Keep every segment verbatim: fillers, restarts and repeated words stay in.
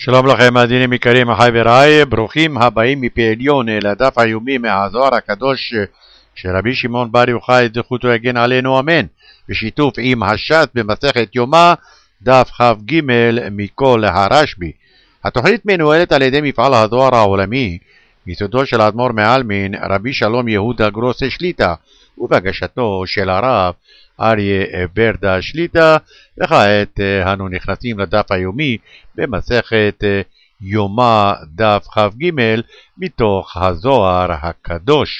שלום לכם מאזינים יקרים, אחי ורעי, ברוכים הבאים מפי עליון לדף היומי מהזוהר הקדוש של רבי שמעון בר יוחאי זכותו יגן עלינו אמן, בשיתוף עם הש"ס במסכת יומא דף כ"ג מכל הרשב"י. התוכנית מנוהלת על ידי מפעל הזוהר העולמי מיסודו של האדמו"ר מעלמין רבי שלום יהודה גרוס שליט"א ובהגשתו של הרב אריה ברדה שליט"א. וכעת אנו נכנסים לדף היומי במסכת יומא דף כ"ג מתוך הזוהר הקדוש.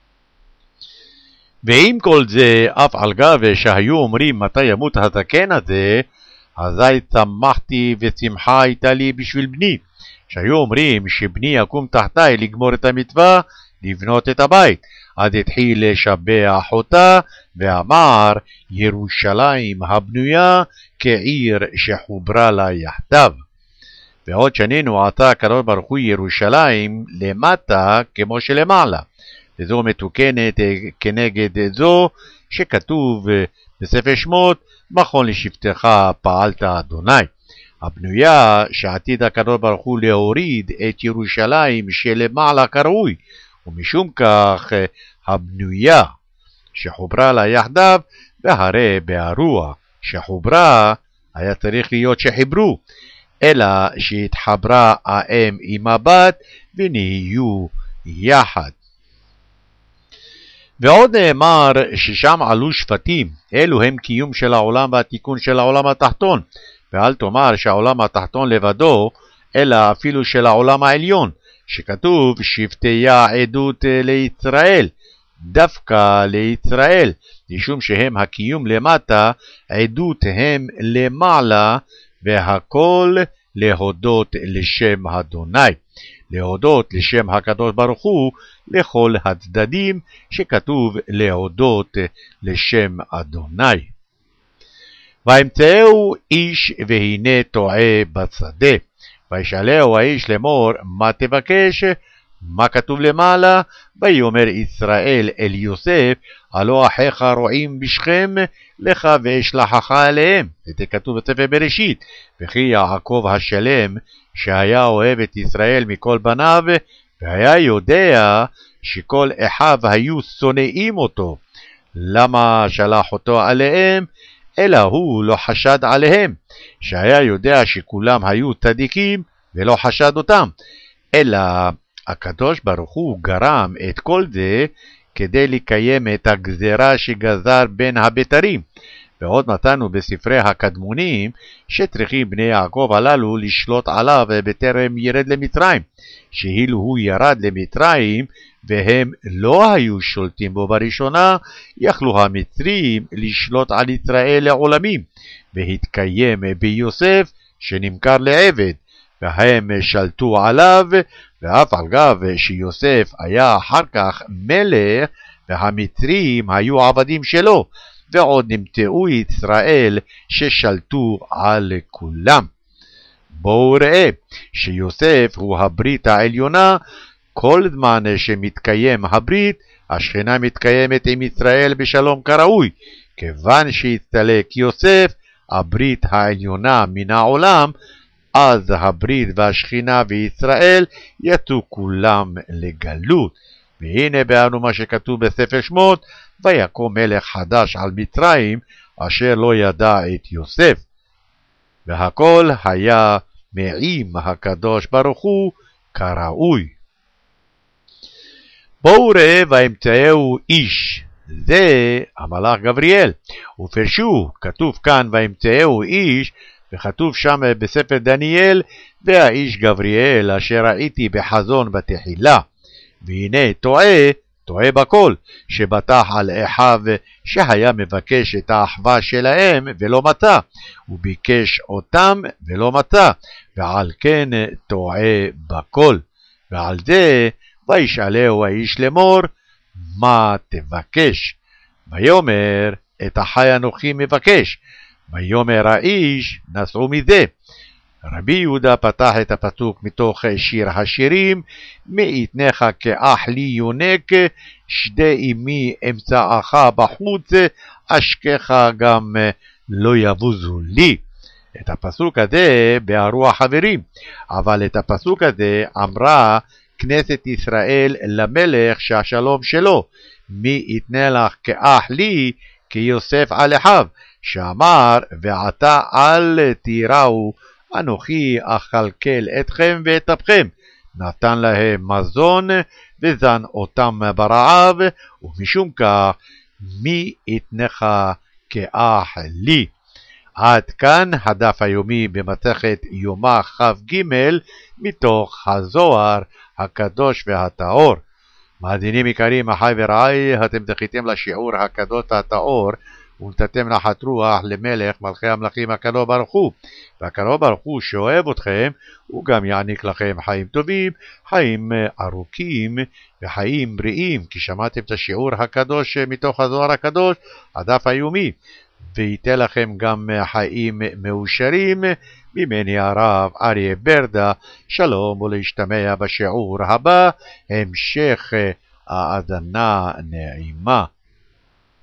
ועם כל זה, אף על גב שהיו אומרים מתי ימות הזקן הזה, אזי צמחתי ושמחה הייתה לי בשביל בני. שהיו אומרים שבני יקום תחתיי לגמור את המצווה, לבנות את הבית. אז התחיל לשבח אותה ואמר, ירושלים הבנויה כעיר שחוברה לה יחדיו. ועוד שנינו עשה הקדוש ברוך הוא ירושלים למטה כמו שלמעלה. וזו מתוקנת כנגד זו שכתוב בספר שמות, מכון לשבטך פעלת אדוני. הבנויה שעתיד הקדוש ברוך הוא להוריד את ירושלים שלמעלה כראוי, ומשום כך הבנויה שחוברה לה יחדיו, והרי ברוח שחוברה היה צריך להיות שחיברו, אלא שהתחברה האם עם הבת ונהיו יחד. ועוד נאמר ששם עלו שפטים, אלו הם קיום של העולם והתיקון של העולם התחתון, ואל תאמר שהעולם התחתון לבדו, אלא אפילו של העולם העליון, שכתוב שבטיה עדות לישראל, דווקא לישראל, משום שהם הקיום למטה, עדות הם למעלה, והכל להודות לשם אדוני. להודות לשם הקדוש ברוך הוא לכל הצדדים, שכתוב להודות לשם אדוני. וימצאהו איש והנה טועה בשדה. וישאלהו האיש לאמור, מה תבקש? מה כתוב למעלה? ויאמר ישראל אל יוסף, הלא אחיך רועים בשכם, לך ואשלחך אליהם. זה כתוב בספר בראשית. וכי יעקב השלם שהיה אוהב את ישראל מכל בניו, והיה יודע שכל אחיו היו שונאים אותו, למה שלח אותו עליהם? אלא הוא לא חשד עליהם, שהיה יודע שכולם היו צדיקים ולא חשד אותם, אלא הקדוש ברוך הוא גרם את כל זה כדי לקיים את הגזרה שגזר בין הבתרים. ועוד מצאנו בספרי הקדמונים שצריכים בני יעקב הללו לשלוט עליו בטרם ירד למצרים, שאילו הוא ירד למצרים והם לא היו שולטים בו בראשונה, יכלו המצרים לשלוט על ישראל לעולמים, והתקיים ביוסף שנמכר לעבד, והם שלטו עליו, ואף על גב שיוסף היה אחר כך מלך, והמצרים היו עבדים שלו, ועוד נמצאו ישראל ששלטו על כולם. בואו ראה שיוסף הוא הברית העליונה, כל זמן שמתקיים הברית, השכינה מתקיימת עם ישראל בשלום כראוי. כיוון שהסתלק יוסף, הברית העליונה מן העולם, אז הברית והשכינה וישראל יצאו כולם לגלות. והנה באנו מה שכתוב בספר שמות, ויקום מלך חדש על מצרים, אשר לא ידע את יוסף. והכל היה מעם הקדוש ברוך הוא כראוי. בואו ראה וימצאהו איש, זה המלאך גבריאל. ופרשו, כתוב כאן וימצאהו איש, וכתוב שם בספר דניאל, והאיש גבריאל אשר ראיתי בחזון בתחילה. והנה טועה, טועה בכל, שבטח על אחיו שהיה מבקש את האחווה שלהם ולא מצא, וביקש אותם ולא מצא, ועל כן טועה בכל. ועל זה וישאלהו האיש לאמור, מה תבקש? ויאמר, את החי אנוכי מבקש. ויאמר האיש, נסעו מזה. רבי יהודה פתח את הפסוק מתוך שיר השירים, מאתנך כאח לי יונק, שדה אמי אמצעך בחוץ, אשכך גם לא יבוזו לי. את הפסוק הזה בהרו החברים, אבל את הפסוק הזה אמרה כנסת ישראל למלך שהשלום שלו, מי יתנה לך כאח לי כיוסף על אחיו, שאמר ועתה אל תיראו אנוכי אכלכל אתכם ואת אפכם, נתן להם מזון וזן אותם ברעב, ומשום כך מי יתנך כאח לי. עד כאן הדף היומי במסכת יומא כ"ג מתוך הזוהר הקדוש והטהור. מאזינים יקרים, אחי ורעי, אתם זכיתם לשיעור הקדוש והטהור ונתתם נחת רוח למלך מלכי המלכים הקדוש ברוך הוא, והקדוש ברוך הוא שאוהב אתכם הוא גם יעניק לכם חיים טובים, חיים ארוכים וחיים בריאים, כי שמעתם את השיעור הקדוש מתוך הזוהר הקדוש, הדף היומי, וייתן לכם גם חיים מאושרים. ממני הרב אריה ברדה, שלום ולהשתמע בשיעור הבא, המשך האזנה נעימה.